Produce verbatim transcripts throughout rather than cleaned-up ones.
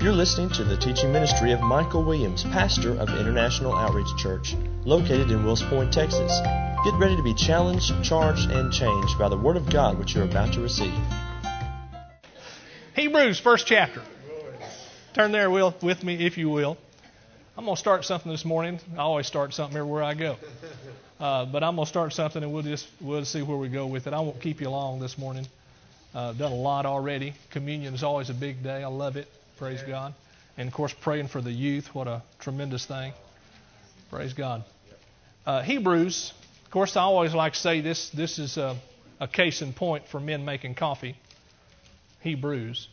You're listening to the teaching ministry of Michael Williams, pastor of International Outreach Church, located in Wills Point, Texas. Get ready to be challenged, charged, and changed by the Word of God which you're about to receive. Hebrews, first chapter. Turn there will, with me, if you will. I'm going to start something this morning. I always start something everywhere I go. Uh, but I'm going to start something, and we'll just we'll see where we go with it. I won't keep you long this morning. Uh, done a lot already. Communion is always a big day. I love it. Praise God. And, of course, praying for the youth. What a tremendous thing. Praise God. Uh, Hebrews, of course, I always like to say this, this is a, a case in point for men making coffee. Hebrews.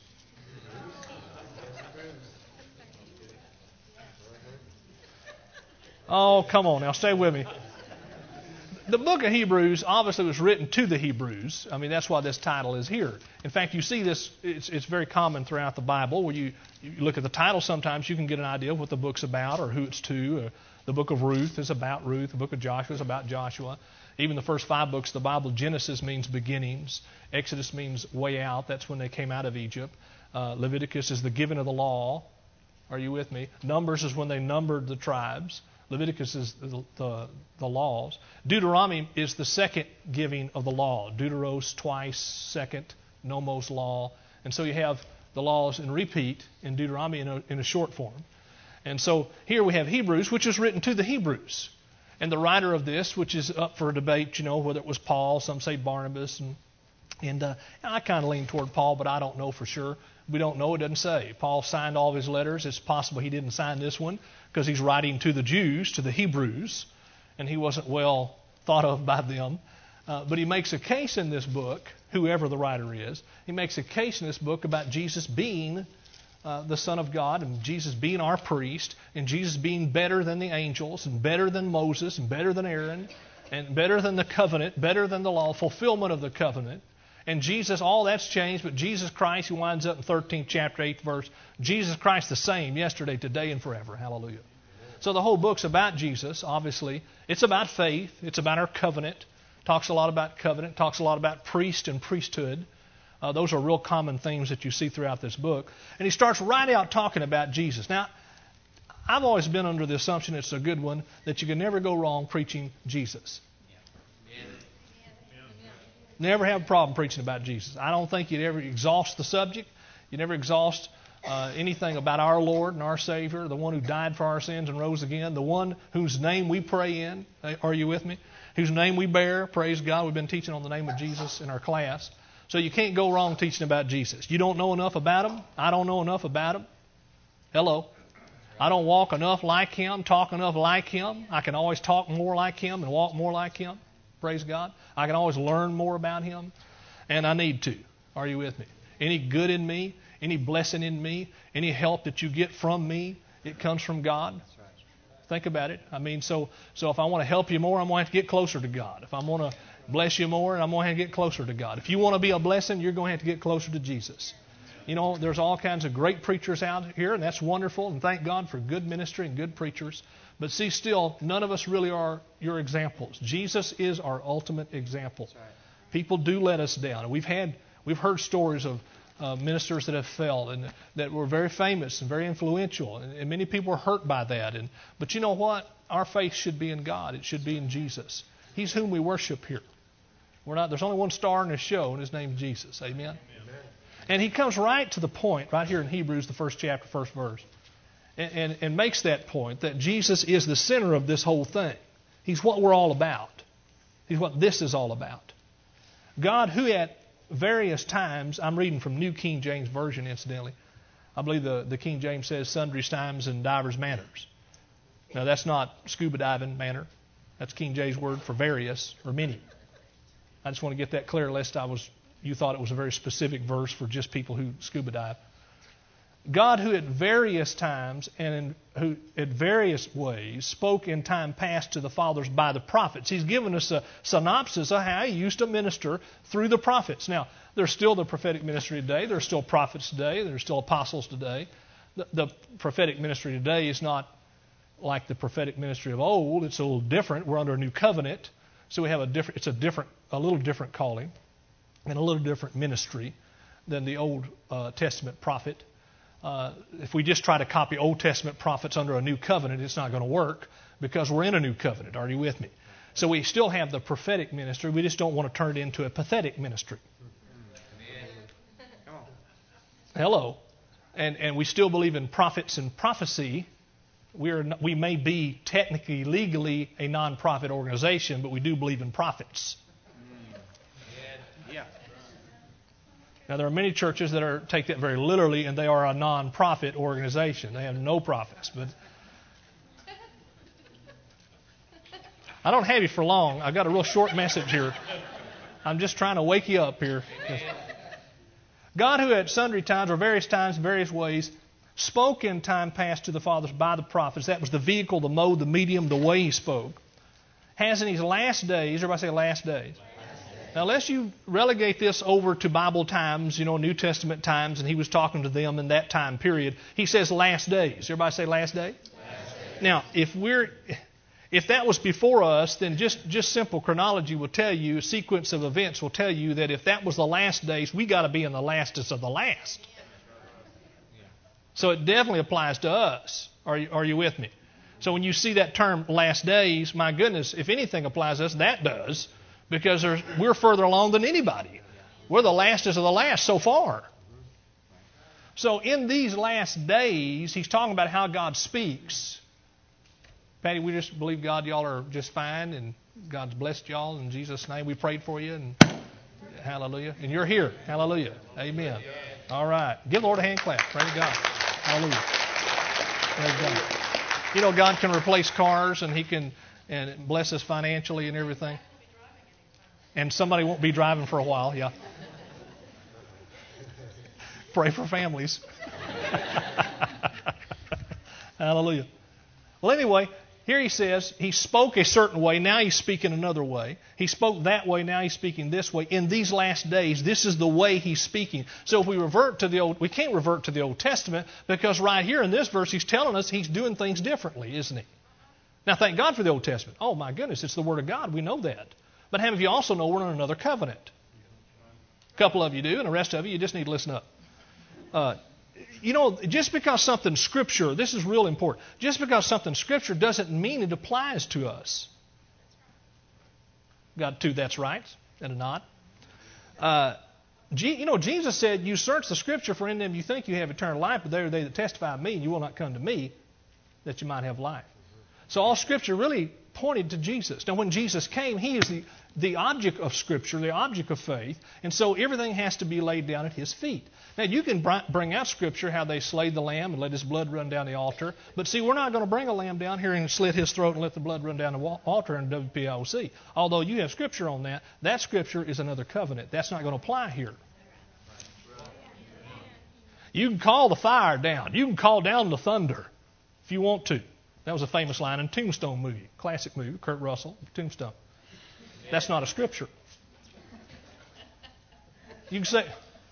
Oh, come on now. Stay with me. The book of Hebrews obviously was written to the Hebrews. I mean, that's why this title is here. In fact, you see this, it's, it's very common throughout the Bible where you, you look at the title sometimes, you can get an idea of what the book's about or who it's to. Or the book of Ruth is about Ruth. The book of Joshua is about Joshua. Even the first five books of the Bible, Genesis means beginnings. Exodus means way out. That's when they came out of Egypt. Uh, Leviticus is the giving of the law. Are you with me? Numbers is when they numbered the tribes. Leviticus is the, the, the laws. Deuteronomy is the second giving of the law. Deuteros, twice, second, nomos, law. And so you have the laws in repeat in Deuteronomy in a, in a short form. And so here we have Hebrews, which is written to the Hebrews. And the writer of this, which is up for debate, you know, whether it was Paul, some say Barnabas. And, and uh, I kind of lean toward Paul, but I don't know for sure. We don't know. It doesn't say. Paul signed all of his letters. It's possible he didn't sign this one because he's writing to the Jews, to the Hebrews, and he wasn't well thought of by them. Uh, but he makes a case in this book, whoever the writer is, he makes a case in this book about Jesus being uh, the Son of God and Jesus being our priest and Jesus being better than the angels and better than Moses and better than Aaron and better than the covenant, better than the law, fulfillment of the covenant. And Jesus, all that's changed, but Jesus Christ, he winds up in thirteenth chapter, eighth verse, Jesus Christ the same yesterday, today, and forever. Hallelujah. So the whole book's about Jesus, obviously. It's about faith. It's about our covenant. Talks a lot about covenant. Talks a lot about priest and priesthood. Uh, those are real common themes that you see throughout this book. And he starts right out talking about Jesus. Now, I've always been under the assumption, it's a good one, that you can never go wrong preaching Jesus. Never have a problem preaching about Jesus. I don't think you'd ever exhaust the subject. You never exhaust uh, anything about our Lord and our Savior, the one who died for our sins and rose again, the one whose name we pray in. Are you with me? Whose name we bear. Praise God. We've been teaching on the name of Jesus in our class. So you can't go wrong teaching about Jesus. You don't know enough about Him. I don't know enough about Him. Hello. I don't walk enough like Him, talk enough like Him. I can always talk more like Him and walk more like Him. Praise God. I can always learn more about Him, and I need to. Are you with me? Any good in me, any blessing in me, any help that you get from me, it comes from God. Think about it. I mean, so so if I want to help you more, I'm going to have to get closer to God. If I want to bless you more, I'm going to have to get closer to God. If you want to be a blessing, you're going to have to get closer to Jesus. You know, there's all kinds of great preachers out here, and that's wonderful, and thank God for good ministry and good preachers. But see, still, none of us really are your examples. Jesus is our ultimate example. Right. People do let us down. And we've had, we've heard stories of uh, ministers that have failed and that were very famous and very influential. And, and many people were hurt by that. And But you know what? Our faith should be in God. It should be in Jesus. He's whom we worship here. We're not. There's only one star in the show, and His name is Jesus. Amen? Amen. And he comes right to the point, right here in Hebrews, the first chapter, first verse. And, and, and makes that point that Jesus is the center of this whole thing. He's what we're all about. He's what this is all about. God, who at various times, I'm reading from New King James Version, incidentally. I believe the, the King James says sundry times and divers manners. Now, that's not scuba diving manner. That's King James word for various or many. I just want to get that clear, lest I was you thought it was a very specific verse for just people who scuba dive. God, who at various times and in, who at various ways spoke in time past to the fathers by the prophets. He's given us a synopsis of how He used to minister through the prophets. Now, there's still the prophetic ministry today. There's still prophets today. There's still apostles today. The, the prophetic ministry today is not like the prophetic ministry of old. It's a little different. We're under a new covenant, so we have a different. It's a different, a little different calling and a little different ministry than the Old uh, Testament prophet. uh, if we just try to copy Old Testament prophets under a new covenant, it's not going to work because we're in a new covenant. Are you with me? So we still have the prophetic ministry. We just don't want to turn it into a pathetic ministry. Hello. And and we still believe in prophets and prophecy. We are we may be technically, legally a non-profit organization, but we do believe in prophets. Yeah. Now there are many churches that are take that very literally, and they are a non-profit organization. They have no profits. But I don't have you for long. I've got a real short message here. I'm just trying to wake you up here. God, who at sundry times or various times, various ways, spoke in time past to the fathers by the prophets. That was the vehicle, the mode, the medium, the way He spoke. Has in these last days, everybody say last days. Now, unless you relegate this over to Bible times, you know, New Testament times, and He was talking to them in that time period, He says last days. Everybody say last day? Last day. Now, if we're... If that was before us, then just, just simple chronology will tell you, a sequence of events will tell you that if that was the last days, we got to be in the lastest of the last. So it definitely applies to us. Are you, are you with me? So when you see that term last days, my goodness, if anything applies to us, that does, because there's, we're further along than anybody. We're the lastest of the last so far. So in these last days, He's talking about how God speaks. Patty, we just believe God, y'all are just fine, and God's blessed y'all. In Jesus' name, we prayed for you, and hallelujah. And you're here. Hallelujah. Amen. All right. Give the Lord a hand clap. Praise God. Hallelujah. Praise God. You know, God can replace cars, and He can and bless us financially and everything. And somebody won't be driving for a while, yeah. Pray for families. Hallelujah. Well, anyway, here He says He spoke a certain way, now He's speaking another way. He spoke that way, now He's speaking this way. In these last days, this is the way He's speaking. So if we revert to the Old, we can't revert to the Old Testament, because right here in this verse He's telling us He's doing things differently, isn't He? Now, thank God for the Old Testament. Oh, my goodness, it's the Word of God. We know that. But how many of you also know we're in another covenant? A couple of you do, and the rest of you, you just need to listen up. Uh, You know, just because something's Scripture, this is real important. Just because something's Scripture doesn't mean it applies to us. Got two that's right and a not. Uh, you know, Jesus said, you search the Scripture, for in them you think you have eternal life, but they are they that testify of me, and you will not come to me, that you might have life. So all Scripture really pointed to Jesus. Now, when Jesus came, He is the, the object of Scripture, the object of faith, and so everything has to be laid down at His feet. Now, you can bring out Scripture, how they slayed the lamb and let His blood run down the altar, but see, we're not going to bring a lamb down here and slit His throat and let the blood run down the altar in W P I O C. Although you have Scripture on that, that Scripture is another covenant. That's not going to apply here. You can call the fire down. You can call down the thunder if you want to. That was a famous line in Tombstone movie, classic movie, Kurt Russell, Tombstone. That's not a Scripture. You can say,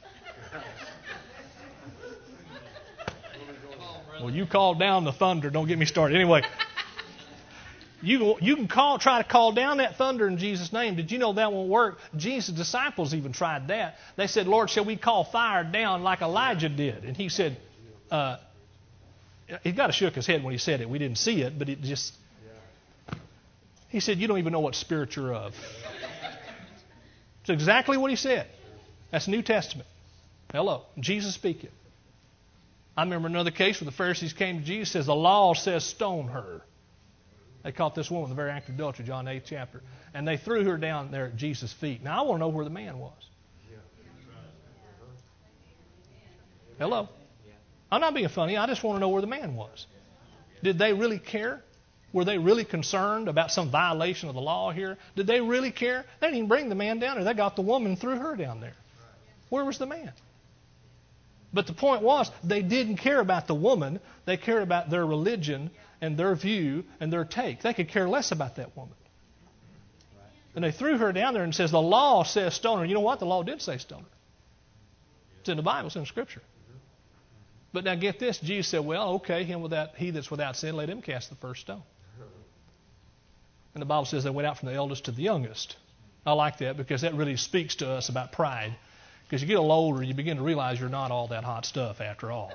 well, you call down the thunder. Don't get me started. Anyway, you, you can call, try to call down that thunder in Jesus' name. Did you know that won't work? Jesus' disciples even tried that. They said, Lord, shall we call fire down like Elijah did? And He said, uh, he got to shook his head when He said it. We didn't see it, but it just... He said, you don't even know what spirit you're of. It's exactly what He said. That's New Testament. Hello. Jesus speaking. I remember another case where the Pharisees came to Jesus and says, the law says stone her. They caught this woman in the very act of adultery, John eighth chapter. And they threw her down there at Jesus' feet. Now, I want to know where the man was. Hello. I'm not being funny. I just want to know where the man was. Did they really care? Were they really concerned about some violation of the law here? Did they really care? They didn't even bring the man down there. They got the woman and threw her down there. Where was the man? But the point was, they didn't care about the woman. They cared about their religion and their view and their take. They could care less about that woman. And they threw her down there and says, the law says stone her. You know what? The law did say stone her. It's in the Bible. It's in Scripture. But now get this. Jesus said, well, okay, him without, he that's without sin, let him cast the first stone. And the Bible says they went out from the eldest to the youngest. I like that because that really speaks to us about pride. Because you get a little older, you begin to realize you're not all that hot stuff after all.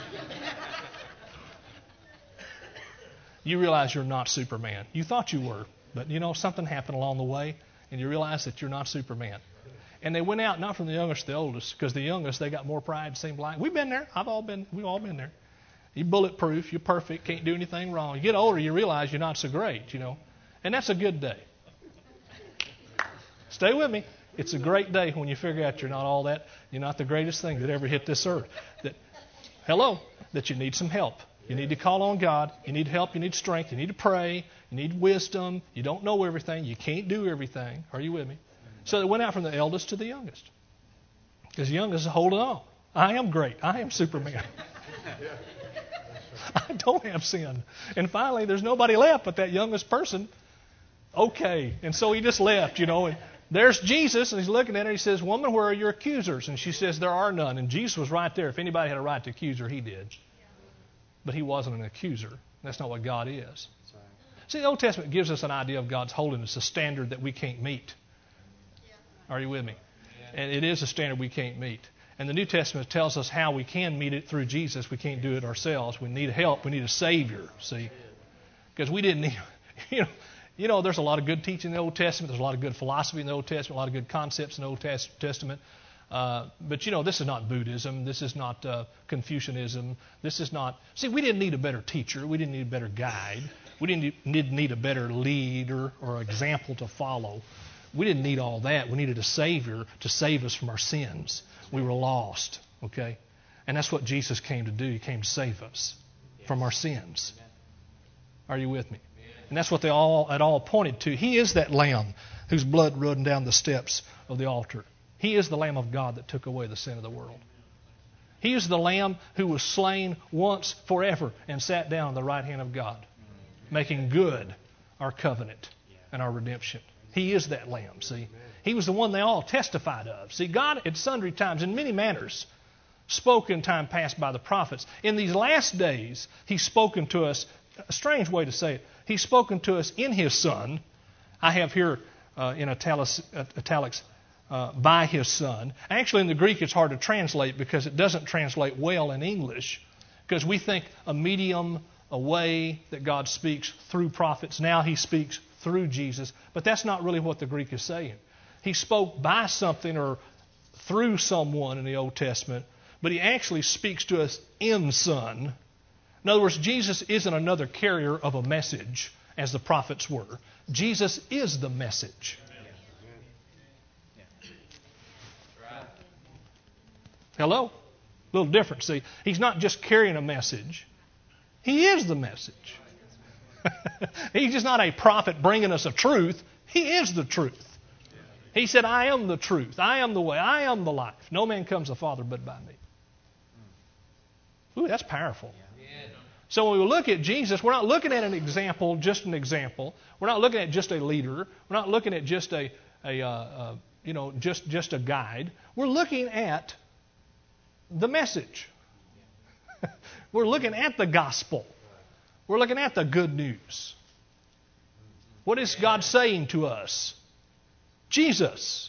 You realize you're not Superman. You thought you were, but you know, something happened along the way, and you realize that you're not Superman. And they went out not from the youngest to the oldest, because the youngest, they got more pride, it seemed like. We've been there. I've all been, we've all been there. You're bulletproof. You're perfect. Can't do anything wrong. You get older, you realize you're not so great, you know. And that's a good day. Stay with me. It's a great day when you figure out you're not all that. You're not the greatest thing that ever hit this earth. That, hello, that you need some help. You need to call on God. You need help. You need strength. You need to pray. You need wisdom. You don't know everything. You can't do everything. Are you with me? So they went out from the eldest to the youngest. Because the youngest is holding on. I am great. I am Superman. I don't have sin. And finally, there's nobody left but that youngest person. Okay. And so he just left, you know. And there's Jesus, and he's looking at her. He says, "Woman, where are your accusers?" And she says, "There are none." And Jesus was right there. If anybody had a right to accuse her, he did. But he wasn't an accuser. That's not what God is. See, the Old Testament gives us an idea of God's holiness, a standard that we can't meet. Are you with me? And it is a standard we can't meet. And the New Testament tells us how we can meet it through Jesus. We can't do it ourselves. We need help. We need a Savior, see? Because we didn't need, you know, you know, there's a lot of good teaching in the Old Testament. There's a lot of good philosophy in the Old Testament, a lot of good concepts in the Old Testament. Uh, but, you know, this is not Buddhism. This is not uh, Confucianism. This is not... See, we didn't need a better teacher. We didn't need a better guide. We didn't need, need a better leader or example to follow. We didn't need all that. We needed a Savior to save us from our sins. We were lost, okay? And that's what Jesus came to do. He came to save us from our sins. Are you with me? And that's what they all it all pointed to. He is that Lamb whose blood ran down the steps of the altar. He is the Lamb of God that took away the sin of the world. He is the Lamb who was slain once forever and sat down on the right hand of God, making good our covenant and our redemption. He is that Lamb, see. He was the one they all testified of. See, God at sundry times, in many manners, spoke in time past by the prophets. In these last days, He's spoken to us, a strange way to say it, He's spoken to us in His Son. I have here uh, in italics, italics uh, by His Son. Actually, in the Greek, it's hard to translate because it doesn't translate well in English, because we think a medium, a way that God speaks through prophets. Now He speaks through Jesus. But that's not really what the Greek is saying. He spoke by something or through someone in the Old Testament, but He actually speaks to us in Son. In other words, Jesus isn't another carrier of a message as the prophets were. Jesus is the message. Hello? A little different. See, He's not just carrying a message. He is the message. He's just not a prophet bringing us a truth. He is the truth. He said, "I am the truth. I am the way. I am the life. No man comes to the Father but by me." Ooh, that's powerful. So when we look at Jesus, we're not looking at an example, just an example. We're not looking at just a leader. We're not looking at just a, a uh, uh, you know, just just a guide. We're looking at the message. We're looking at the gospel. We're looking at the good news. What is God saying to us? Jesus.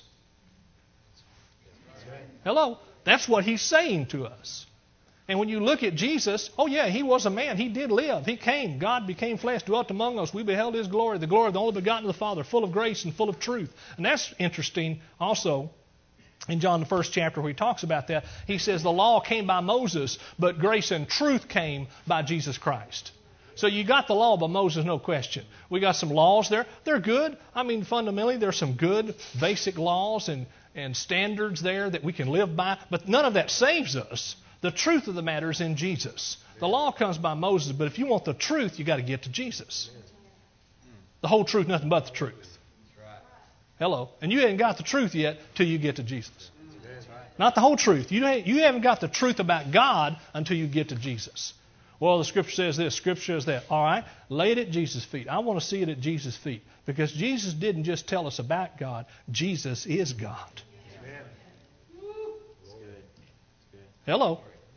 Hello? That's what He's saying to us. And when you look at Jesus, oh yeah, He was a man. He did live. He came. God became flesh, dwelt among us. We beheld His glory, the glory of the only begotten of the Father, full of grace and full of truth. And that's interesting also. In John, the first chapter, where He talks about that, He says the law came by Moses, but grace and truth came by Jesus Christ. So you got the law by Moses, no question. We got some laws there. They're good. I mean, fundamentally, there's some good basic laws and, and standards there that we can live by. But none of that saves us. The truth of the matter is in Jesus. The law comes by Moses, but if you want the truth, you got to get to Jesus. The whole truth, nothing but the truth. Hello. And you haven't got the truth yet till you get to Jesus. Not the whole truth. You you haven't got the truth about God until you get to Jesus. Well, the Scripture says this, Scripture says that. All right, lay it at Jesus' feet. I want to see it at Jesus' feet. Because Jesus didn't just tell us about God. Jesus is God. Amen. Hello.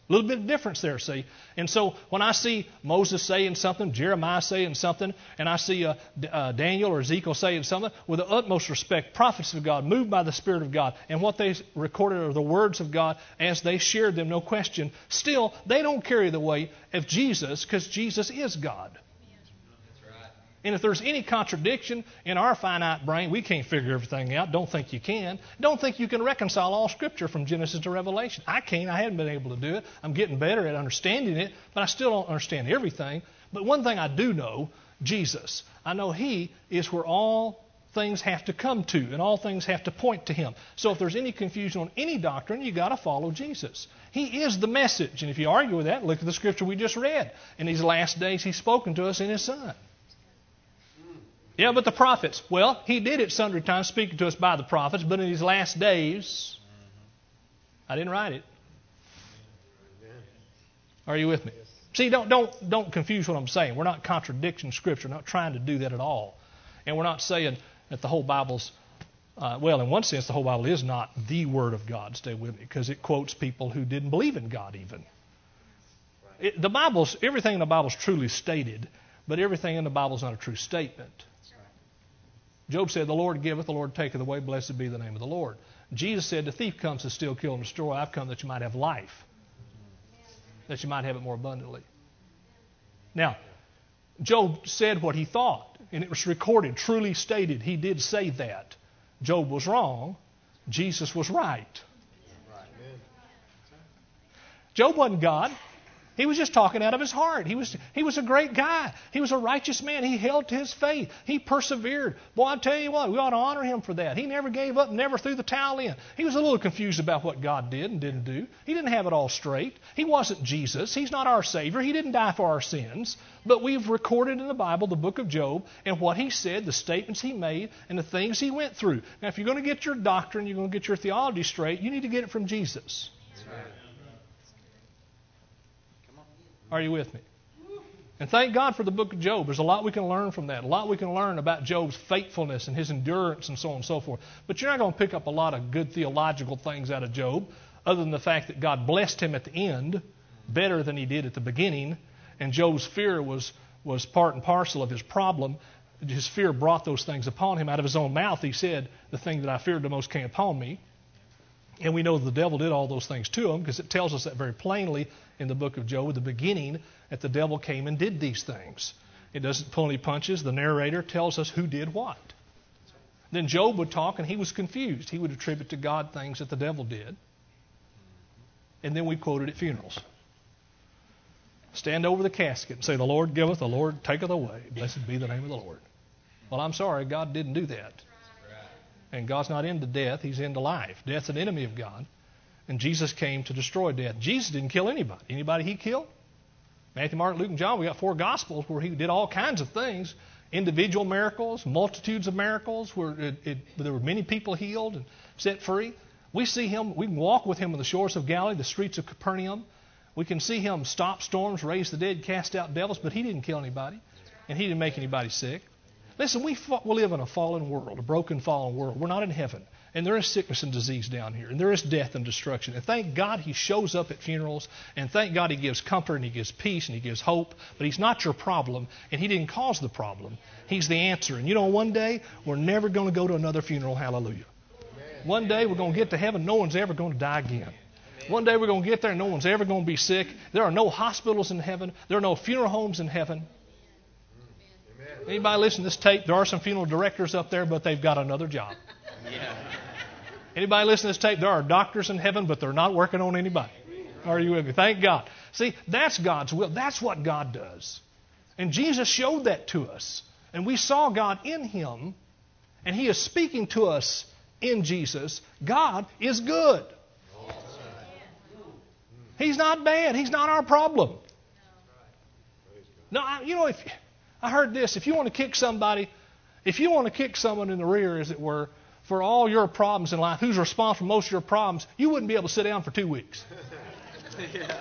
A little bit of difference there, see? And so when I see Moses saying something, Jeremiah saying something, and I see uh, uh, Daniel or Ezekiel saying something, with the utmost respect, prophets of God, moved by the Spirit of God, and what they recorded are the words of God as they shared them, no question. Still, they don't carry the weight of Jesus, because Jesus is God. And if there's any contradiction in our finite brain, we can't figure everything out. Don't think you can. Don't think you can reconcile all Scripture from Genesis to Revelation. I can't. I haven't been able to do it. I'm getting better at understanding it, but I still don't understand everything. But one thing I do know, Jesus. I know He is where all things have to come to, and all things have to point to Him. So if there's any confusion on any doctrine, you got to follow Jesus. He is the message. And if you argue with that, look at the Scripture we just read. In these last days, He's spoken to us in His Son. Yeah, but the prophets. Well, He did it sundry times, speaking to us by the prophets, but in these last days, I didn't write it. Are you with me? See, don't don't don't confuse what I'm saying. We're not contradicting Scripture. We're not trying to do that at all. And we're not saying that the whole Bible's, uh, well, in one sense, the whole Bible is not the Word of God. Stay with me, because it quotes people who didn't believe in God even. It, the Bible's, everything in the Bible is truly stated, but everything in the Bible is not a true statement. Job said, the Lord giveth, the Lord taketh away, blessed be the name of the Lord. Jesus said, the thief comes to steal, kill, and destroy. I've come that you might have life, that you might have it more abundantly. Now, Job said what he thought, and it was recorded, truly stated. He did say that. Job was wrong. Jesus was right. Job wasn't God. He was just talking out of his heart. He was he was a great guy. He was a righteous man. He held to his faith. He persevered. Boy, I tell you what, we ought to honor him for that. He never gave up, never threw the towel in. He was a little confused about what God did and didn't do. He didn't have it all straight. He wasn't Jesus. He's not our Savior. He didn't die for our sins. But we've recorded in the Bible the book of Job and what he said, the statements he made, and the things he went through. Now, if you're going to get your doctrine, you're going to get your theology straight, you need to get it from Jesus. That's right. Are you with me? And thank God for the book of Job. There's a lot we can learn from that. A lot we can learn about Job's faithfulness and his endurance and so on and so forth. But you're not going to pick up a lot of good theological things out of Job, other than the fact that God blessed him at the end better than He did at the beginning. And Job's fear was, was part and parcel of his problem. His fear brought those things upon him. Out of his own mouth, he said, the thing that I feared the most came upon me. And we know the devil did all those things to him, because it tells us that very plainly in the book of Job at the beginning, that the devil came and did these things. It doesn't pull any punches. The narrator tells us who did what. Then Job would talk and he was confused. He would attribute to God things that the devil did. And then we quoted at funerals. Stand over the casket and say, the Lord giveth, the Lord taketh away. Blessed be the name of the Lord. Well, I'm sorry, God didn't do that. And God's not into death, He's into life. Death's an enemy of God. And Jesus came to destroy death. Jesus didn't kill anybody. Anybody He killed? Matthew, Mark, Luke, and John, we got four Gospels where He did all kinds of things. Individual miracles, multitudes of miracles, where it, it, there were many people healed and set free. We see Him, we can walk with Him on the shores of Galilee, the streets of Capernaum. We can see Him stop storms, raise the dead, cast out devils, but He didn't kill anybody. And He didn't make anybody sick. Listen, we, we live in a fallen world, a broken, fallen world. We're not in heaven. And there is sickness and disease down here. And there is death and destruction. And thank God He shows up at funerals. And thank God He gives comfort and He gives peace and He gives hope. But He's not your problem. And He didn't cause the problem. He's the answer. And you know, one day, we're never going to go to another funeral. Hallelujah. One day, we're going to get to heaven. No one's ever going to die again. One day, we're going to get there and no one's ever going to be sick. There are no hospitals in heaven. There are no funeral homes in heaven. Anybody listen to this tape? There are some funeral directors up there, but they've got another job. Yeah. Anybody listen to this tape? There are doctors in heaven, but they're not working on anybody. Are you with me? Thank God. See, that's God's will. That's what God does. And Jesus showed that to us. And we saw God in Him. And He is speaking to us in Jesus. God is good. He's not bad. He's not our problem. No, I, you know, if... I heard this. If you want to kick somebody, if you want to kick someone in the rear, as it were, for all your problems in life, who's responsible for most of your problems, you wouldn't be able to sit down for two weeks. Yeah.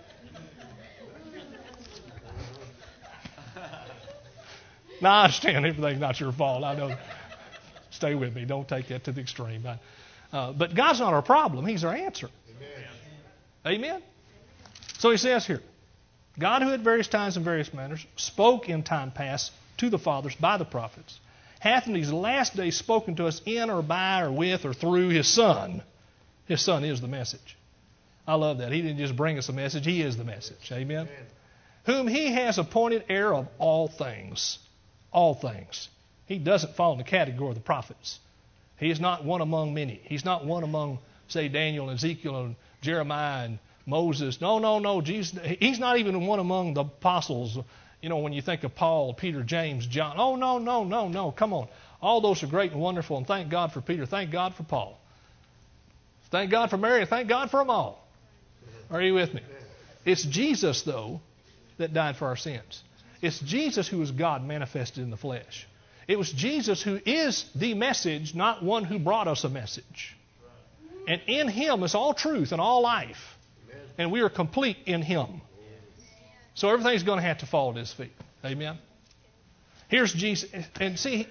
Now, I understand everything's not your fault. I know. Stay with me. Don't take that to the extreme. Uh, but God's not our problem. He's our answer. Amen. Amen? So he says here, God who at various times and various manners spoke in time past to the fathers by the prophets, hath in these last days spoken to us in or by or with or through His Son. His Son is the message. I love that. He didn't just bring us a message. He is the message. Amen? Amen. Whom He has appointed heir of all things. All things. He doesn't fall in the category of the prophets. He is not one among many. He's not one among, say, Daniel and Ezekiel and Jeremiah and Moses. No, no, no. Jesus, He's not even one among the apostles. You know, when you think of Paul, Peter, James, John. Oh, no, no, no, no. Come on. All those are great and wonderful, and thank God for Peter. Thank God for Paul. Thank God for Mary. Thank God for them all. Are you with me? It's Jesus, though, that died for our sins. It's Jesus who is God manifested in the flesh. It was Jesus who is the message, not one who brought us a message. And in Him is all truth and all life. And we are complete in Him. So everything's going to have to fall at His feet. Amen? Here's Jesus. And see,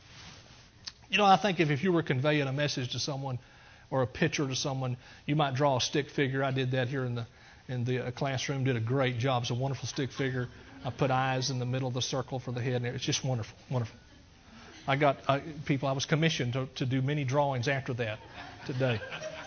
you know, I think if, if you were conveying a message to someone or a picture to someone, you might draw a stick figure. I did that here in the in the classroom. Did a great job. It's a wonderful stick figure. I put eyes in the middle of the circle for the head. And it's just wonderful, wonderful. I got uh, people, I was commissioned to, to do many drawings after that today.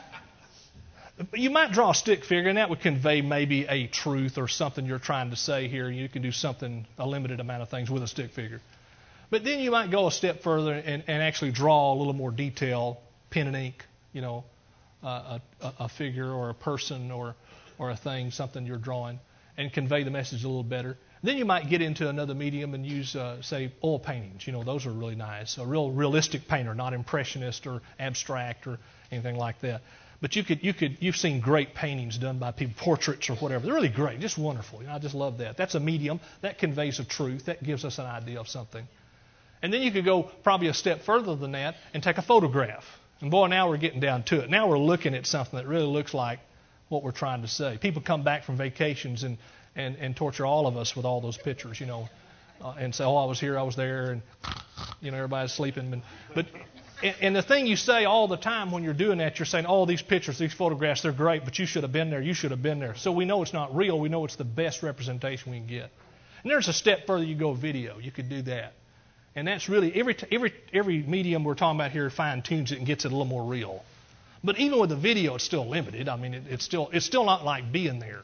You might draw a stick figure, and that would convey maybe a truth or something you're trying to say here. You can do something, a limited amount of things with a stick figure. But then you might go a step further and, and actually draw a little more detail, pen and ink, you know, uh, a, a figure or a person or, or a thing, something you're drawing, and convey the message a little better. Then you might get into another medium and use, uh, say, oil paintings. You know, those are really nice. A real realistic painter, not impressionist or abstract or anything like that. But you could, you could, you've seen great paintings done by people, portraits or whatever. They're really great, just wonderful. You know, I just love that. That's a medium that conveys a truth. That gives us an idea of something. And then you could go probably a step further than that and take a photograph. And boy, now we're getting down to it. Now we're looking at something that really looks like what we're trying to say. People come back from vacations and And, and torture all of us with all those pictures, you know, uh, and say, oh, I was here, I was there, and, you know, everybody's sleeping. And, but and, and the thing you say all the time when you're doing that, you're saying, oh, these pictures, these photographs, they're great, but you should have been there, you should have been there. So we know it's not real. We know it's the best representation we can get. And there's a step further. You go video. You could do that. And that's really, every every every medium we're talking about here fine-tunes it and gets it a little more real. But even with the video, it's still limited. I mean, it, it's still it's still not like being there.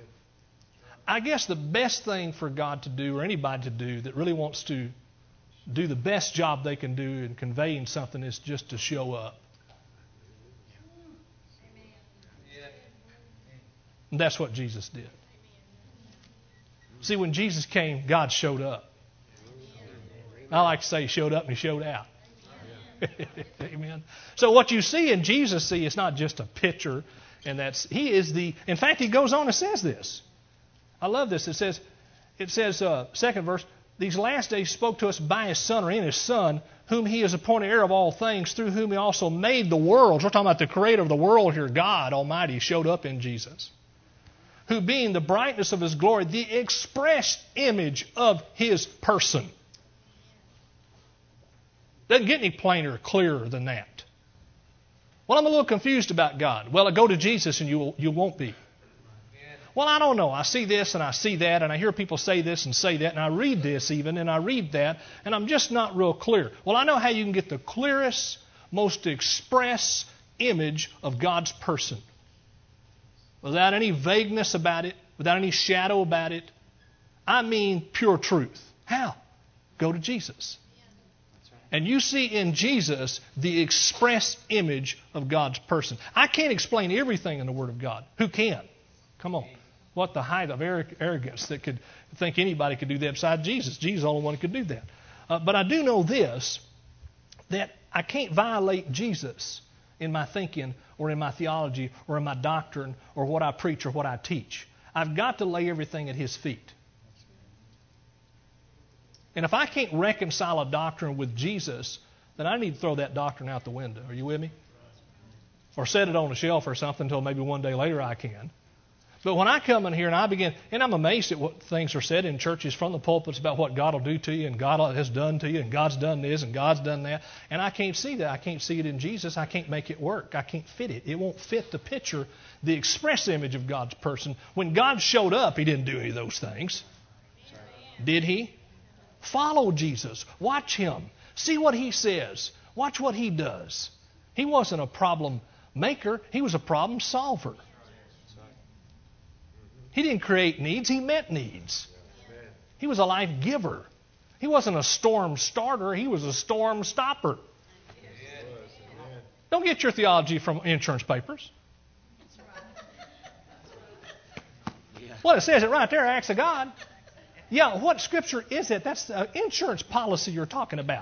I guess the best thing for God to do, or anybody to do that really wants to do the best job they can do in conveying something, is just to show up. And that's what Jesus did. See, when Jesus came, God showed up. I like to say He showed up and He showed out. Amen. So what you see in Jesus, see, it's not just a picture, and that's He is the. In fact, He goes on and says this. I love this. It says, it says, uh, second verse, these last days spoke to us by His Son, or in His Son, whom He is appointed heir of all things, through whom He also made the worlds. We're talking about the Creator of the world here, God Almighty, showed up in Jesus. Who being the brightness of His glory, the express image of His person. Doesn't get any plainer or clearer than that. Well, I'm a little confused about God. Well, go to Jesus and you, you won't be. Well, I don't know. I see this and I see that, and I hear people say this and say that, and I read this even, and I read that, and I'm just not real clear. Well, I know how you can get the clearest, most express image of God's person. Without any vagueness about it, without any shadow about it. I mean pure truth. How? Go to Jesus. And you see in Jesus the express image of God's person. I can't explain everything in the Word of God. Who can? Come on. What the height of arrogance that could think anybody could do that besides Jesus. Jesus is the only one who could do that. Uh, but I do know this, that I can't violate Jesus in my thinking or in my theology or in my doctrine or what I preach or what I teach. I've got to lay everything at His feet. And if I can't reconcile a doctrine with Jesus, then I need to throw that doctrine out the window. Are you with me? Or set it on a shelf or something until maybe one day later I can. But when I come in here and I begin, and I'm amazed at what things are said in churches from the pulpits about what God will do to you and God has done to you and God's done this and God's done that. And I can't see that. I can't see it in Jesus. I can't make it work. I can't fit it. It won't fit the picture, the express image of God's person. When God showed up, He didn't do any of those things. Did He? Follow Jesus. Watch Him. See what He says. Watch what He does. He wasn't a problem maker. He was a problem solver. He didn't create needs. He met needs. He was a life giver. He wasn't a storm starter. He was a storm stopper. Don't get your theology from insurance papers. Well, it says it right there, acts of God. Yeah, what scripture is it? That's the insurance policy you're talking about.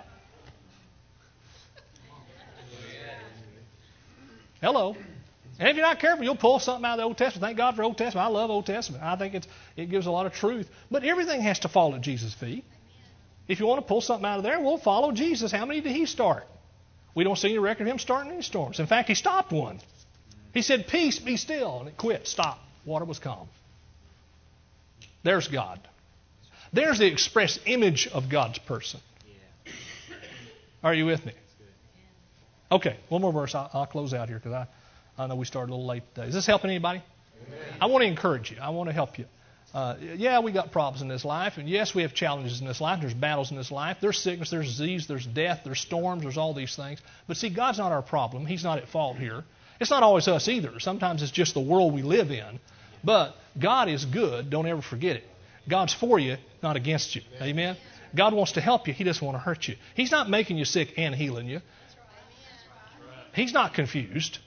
Hello. And if you're not careful, you'll pull something out of the Old Testament. Thank God for Old Testament. I love Old Testament. I think it's, it gives a lot of truth. But everything has to fall at Jesus' feet. If you want to pull something out of there, we'll follow Jesus. How many did He start? We don't see any record of Him starting any storms. In fact, He stopped one. He said, peace, be still. And it quit. Stop. Water was calm. There's God. There's the express image of God's person. Are you with me? Okay, one more verse. I'll, I'll close out here because I... I know we started a little late today. Is this helping anybody? Amen. I want to encourage you. I want to help you. Uh, yeah, we got problems in this life. And yes, we have challenges in this life. There's battles in this life. There's sickness, there's disease, there's death, there's storms, there's all these things. But see, God's not our problem. He's not at fault here. It's not always us either. Sometimes it's just the world we live in. But God is good. Don't ever forget it. God's for you, not against you. Amen? God wants to help you. He doesn't want to hurt you. He's not making you sick and healing you. He's not confused.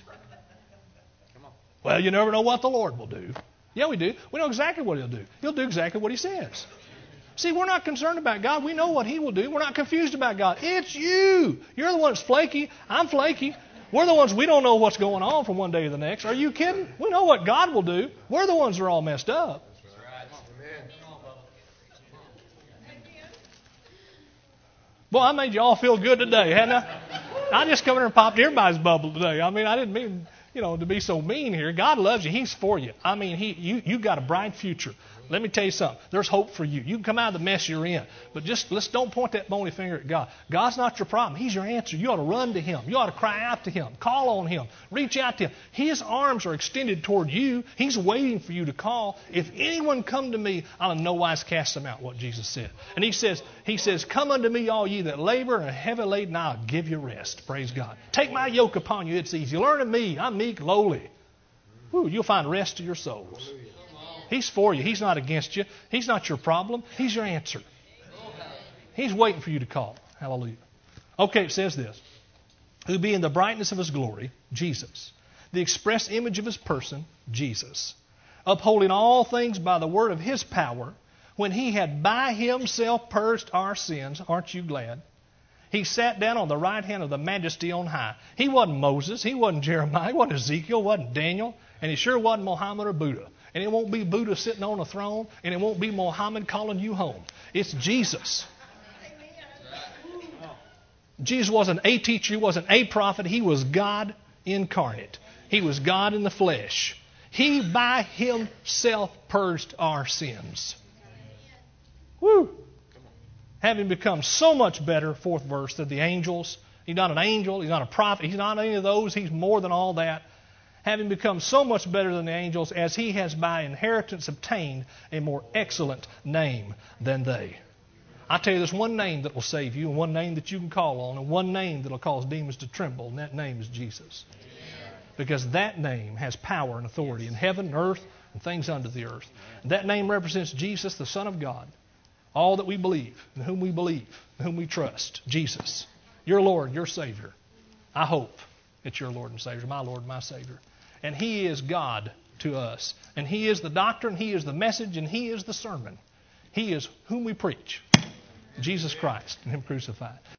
Well, you never know what the Lord will do. Yeah, we do. We know exactly what He'll do. He'll do exactly what He says. See, we're not concerned about God. We know what He will do. We're not confused about God. It's you. You're the one that's flaky. I'm flaky. We're the ones we don't know what's going on from one day to the next. Are you kidding? We know what God will do. We're the ones that are all messed up. Boy, I made you all feel good today, hadn't I? I just come in and popped everybody's bubble today. I mean, I didn't mean... you know, to be so mean here. God loves you. He's for you. I mean, he, you, you got a bright future. Let me tell you something. There's hope for you. You can come out of the mess you're in. But just let's don't point that bony finger at God. God's not your problem. He's your answer. You ought to run to Him. You ought to cry out to Him. Call on Him. Reach out to Him. His arms are extended toward you. He's waiting for you to call. If anyone come to me, I'll in no wise cast them out, what Jesus said. And He says, He says, come unto me, all ye that labor and are heavy laden, I'll give you rest. Praise God. Take my yoke upon you. It's easy. Learn of me. I'm meek, lowly. Whew, you'll find rest to your souls. He's for you. He's not against you. He's not your problem. He's your answer. He's waiting for you to call. Hallelujah. Okay, it says this. Who being the brightness of His glory, Jesus. The express image of His person, Jesus. Upholding all things by the word of His power, when He had by Himself purged our sins. Aren't you glad? He sat down on the right hand of the Majesty on high. He wasn't Moses. He wasn't Jeremiah. He wasn't Ezekiel. He wasn't Daniel. And He sure wasn't Muhammad or Buddha. And it won't be Buddha sitting on a throne. And it won't be Muhammad calling you home. It's Jesus. Jesus wasn't a teacher. He wasn't a prophet. He was God incarnate. He was God in the flesh. He by Himself purged our sins. Woo! Having become so much better, fourth verse, than the angels. He's not an angel. He's not a prophet. He's not any of those. He's more than all that. Having become so much better than the angels, as He has by inheritance obtained a more excellent name than they. I tell you, there's one name that will save you, and one name that you can call on, and one name that will cause demons to tremble, and that name is Jesus. Because that name has power and authority in heaven and earth and things under the earth. And that name represents Jesus, the Son of God. All that we believe, in whom we believe, in whom we trust. Jesus, your Lord, your Savior. I hope it's your Lord and Savior, my Lord and my Savior. And He is God to us. And He is the doctrine, He is the message, and He is the sermon. He is whom we preach. Jesus Christ and Him crucified.